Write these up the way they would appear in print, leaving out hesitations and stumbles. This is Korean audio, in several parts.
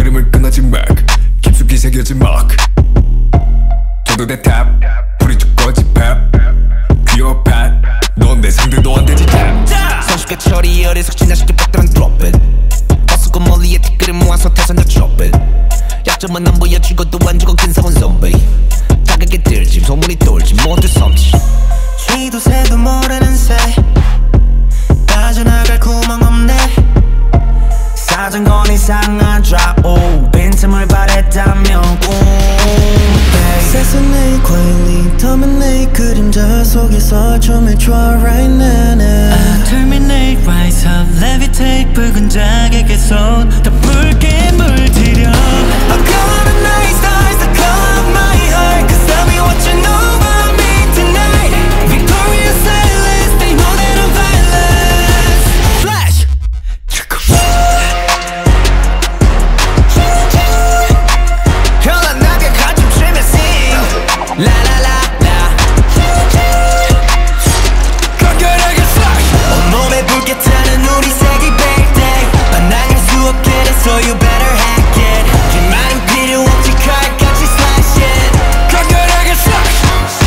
흐름을 끊어진 막 깊숙이 새겨진 막 도도대 탑 불이 죽거지 밥 귀여워 넌 내 상대도 안 되지 손쉽게 처리 어리석 지나쉽게 뻗더란 drop it 버스고 멀리에 티끌을 모아서 태산을 drop it 약점은 안 보여 죽어도 안 죽어 근성은 좀비 자극에 들짐 소문이 돌지 모두 섬지 쥐도 새도 모르는 새 빠져나갈 구멍 없네 사정건 이상한 drop oh 빈틈을 바랬다면 세상의 quietly terminate 그림자 속에서 춤을 춰 right now I terminate rise up levitate 붉은 자객의 손 더 붉게 물들여 I'm gonna night stars the color of my heart Cause tell me what you know about me tonight Victorious silence they know that I'm violent Flash 현란하게 가슴 춤을 sing La la la la 간결하게 flash 온몸에 붉게 타는 우리 색이 birthday 만나갈 수 없게 됐어 you better hack it 긴 말은 필요 없지 칼같이 slash it 간결하게 flash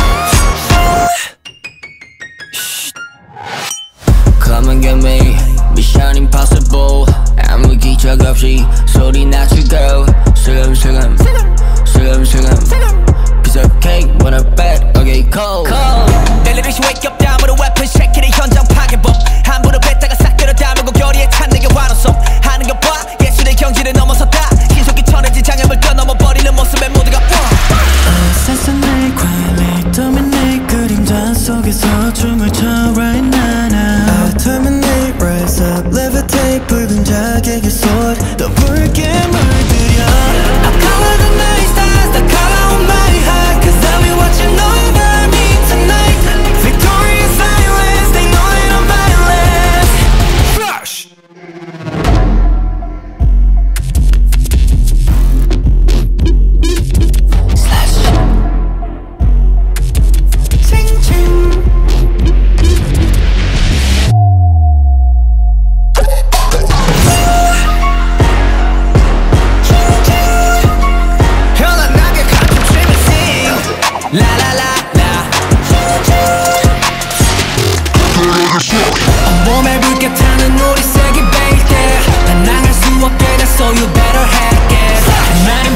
Come and get me Mission impossible 아무 기적 없이 소리 낮추고 슬금슬금 슬금슬금 Piece of cake when I bet okay cold 벨리비시 wake up down with a weapon shake it 현장 파괴법 함부로 뱉다가 싹 끌어 담으고 결의에 찬 내게 환호성 하는 거 봐 예술의 경지를 넘어섰다 신속히 천해진 장애물 뛰어넘어버리는 모습에 모두가 세상의 quietly dominate 그림자 속에서 춤을 춰 right now I terminate rise up levitate 붉은 자객의 손 더 붉게 물들여 I color the night stars the color of my heart Cause tell me what you know about me tonight Victorious silence they know that I'm violent Flash La la la la 온몸에 붉게 타는 우리 색이 베일 때난 나갈 수 없게 됐어 you better hack it